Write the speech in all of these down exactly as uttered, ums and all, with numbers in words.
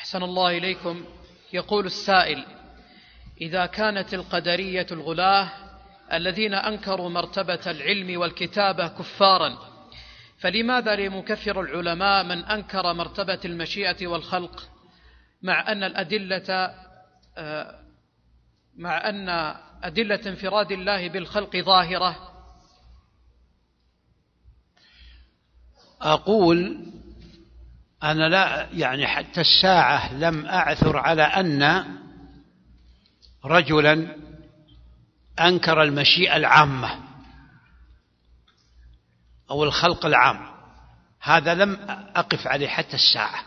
أحسن الله إليكم. يقول السائل: إذا كانت القدرية الغلاة الذين أنكروا مرتبة العلم والكتابة كفارا، فلماذا لم يكفر العلماء من أنكر مرتبة المشيئة والخلق، مع أن الأدلة مع أن أدلة انفراد الله بالخلق ظاهرة؟ أقول أنا لا يعني حتى الساعة لم أعثر على أن رجلا أنكر المشيئة العامة أو الخلق العام، هذا لم أقف عليه حتى الساعة.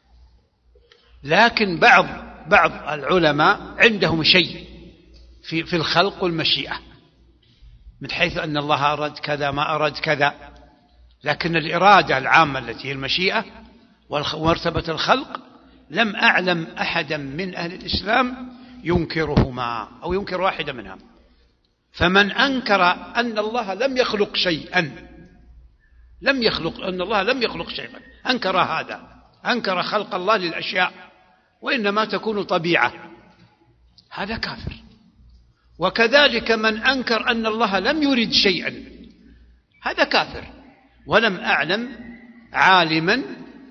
لكن بعض بعض العلماء عندهم شيء في في الخلق والمشيئة، من حيث أن الله أراد كذا ما أراد كذا، لكن الإرادة العامة التي هي المشيئة ومرتبة الخلق لم أعلم أحدا من أهل الإسلام ينكرهما أو ينكر واحدة منها. فمن أنكر أن الله لم يخلق شيئا لم يخلق أن الله لم يخلق شيئا أنكر هذا، أنكر خلق الله للأشياء وإنما تكون طبيعة، هذا كافر. وكذلك من أنكر أن الله لم يرد شيئا، هذا كافر. ولم أعلم عالما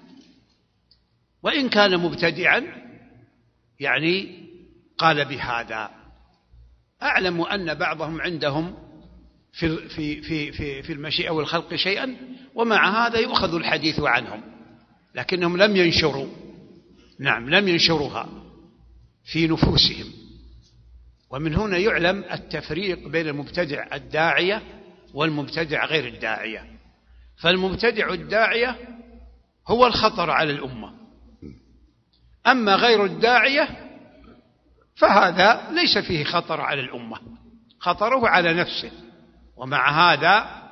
وإن كان مبتدعا يعني قال بهذا. أعلم أن بعضهم عندهم في في في في في المشيئة والخلق شيئا، ومع هذا يؤخذ الحديث عنهم، لكنهم لم ينشروا نعم لم ينشروها في نفوسهم. ومن هنا يعلم التفريق بين المبتدع الداعية والمبتدع غير الداعية. فالمبتدع الداعية هو الخطر على الأمة، أما غير الداعية فهذا ليس فيه خطر على الأمة، خطره على نفسه. ومع هذا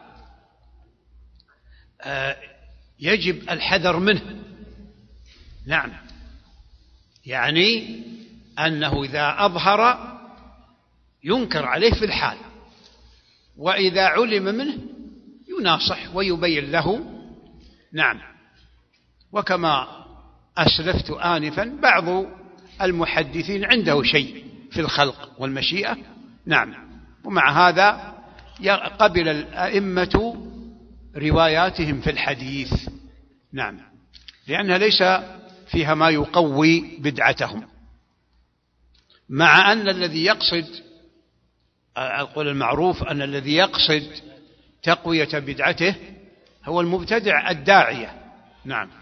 يجب الحذر منه. نعم، يعني أنه إذا أظهر ينكر عليه في الحال، وإذا علم منه يناصح ويبين له. نعم. وكما أسلفت آنفا بعض المحدثين عنده شيء في الخلق والمشيئة. نعم. ومع هذا قبل الأئمة رواياتهم في الحديث. نعم، لأنها ليس فيها ما يقوي بدعتهم، مع أن الذي يقصد القول المعروف أن الذي يقصد تقوية بدعته هو المبتدع الداعية. نعم.